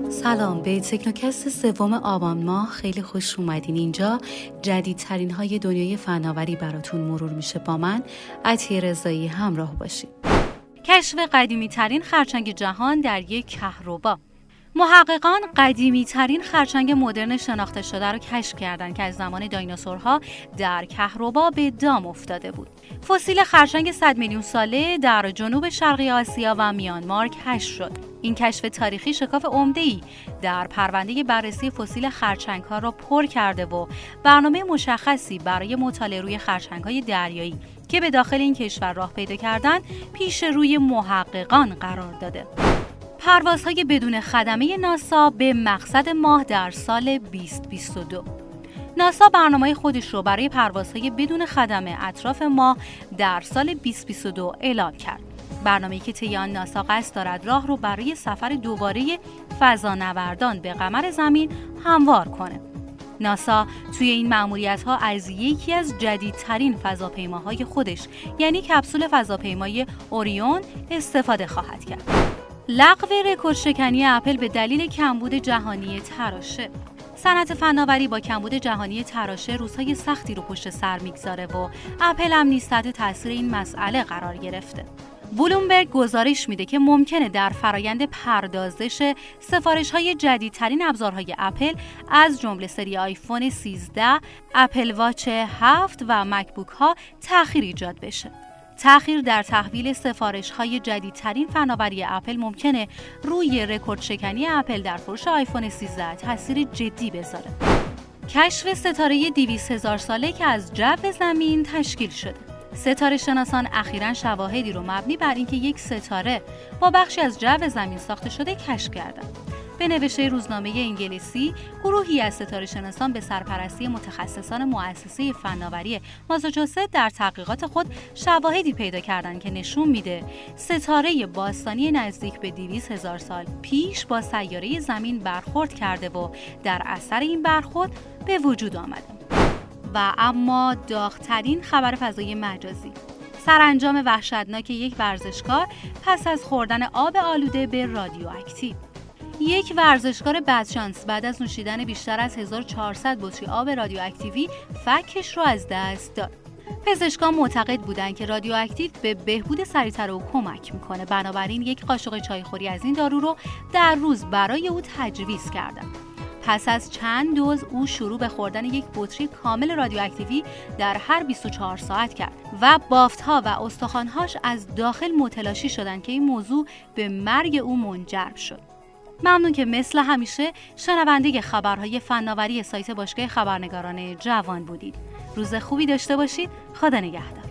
سلام، به تکنوکست سوم آبان ماه خیلی خوش اومدین. اینجا جدیدترین های دنیای فناوری براتون مرور میشه. با من عطیه رضایی همراه باشید. کشف قدیمی ترین خرچنگ جهان در یک کهربا. محققان قدیمی ترین خرچنگ مدرن شناخته شده رو کشف کردند که از زمان دایناسورها در کهربا به دام افتاده بود. فسیل خرچنگ 100 میلیون ساله در جنوب شرقی آسیا و میانمار کشف شد. این کشف تاریخی شکاف عمده‌ای در پرونده بررسی فسیل خرچنگ‌ها را پر کرده و برنامه مشخصی برای مطالعه روی خرچنگ‌های دریایی که به داخل این کشور راه پیدا کردند پیش روی محققان قرار داده. پروازهای بدون خدمه ناسا به مقصد ماه در سال 2022. ناسا برنامه خودش رو برای پروازهای بدون خدمه اطراف ماه در سال 2022 اعلام کرد. برنامه‌ای که طی آن ناسا قصد دارد راه رو برای سفر دوباره فضانوردان به قمر زمین هموار کنه. ناسا توی این مأموریت‌ها از یکی از جدیدترین فضاپیماهای خودش یعنی کپسول فضاپیمای اوریون استفاده خواهد کرد. لغو رکورد شکنی اپل به دلیل کمبود جهانی تراشه. صنعت فناوری با کمبود جهانی تراشه روزهای سختی رو پشت سر میگذاره و اپل هم نیز تحت تاثیر این مسئله قرار گرفته. بلومبرگ گزارش میده که ممکنه در فرایند پردازش سفارش‌های جدیدترین ابزارهای اپل از جمله سری آیفون 13، اپل واچ 7 و مکبوک ها تأخیر ایجاد بشه. تأخیر در تحویل سفارش‌های جدیدترین فناوری اپل ممکنه روی رکورد شکنی اپل در فروش آیفون 13 تاثیر جدی بذاره. کشف ستاره 200,000 ساله که از جو زمین تشکیل شده. ستاره شناسان اخیراً شواهدی رو مبنی بر اینکه یک ستاره با بخشی از جو زمین ساخته شده کشف کردند. به نوشته روزنامه انگلیسی، گروهی از ستاره شناسان به سرپرستی متخصصان مؤسسه فناوری ماساچوست در تحقیقات خود شواهدی پیدا کردند که نشون میده ستاره باستانی نزدیک به 200,000 سال پیش با سیاره زمین برخورد کرده و در اثر این برخورد به وجود آمده. و اما داغ‌ترین خبر فضای مجازی، سرانجام وحشتناک یک ورزشکار پس از خوردن آب آلوده به رادیواکتیو. یک ورزشکار بدشانس بعد از نوشیدن بیشتر از 1400 بطری آب رادیواکتیوی فکش رو از دست داد. پزشکان معتقد بودند که رادیواکتیو به بهبود سریعتر او کمک میکنه، بنابراین یک قاشق چایخوری از این دارو رو در روز برای او تجویز کردند. پس از چند دوز او شروع به خوردن یک بطری کامل رادیواکتیوی در هر 24 ساعت کرد و بافت‌ها و استخوان‌هاش از داخل متلاشی شدند که این موضوع به مرگ او منجر شد. ممنون که مثل همیشه شنونده خبرهای فناوری سایت باشگاه خبرنگاران جوان بودید. روز خوبی داشته باشید. خدا نگهدار.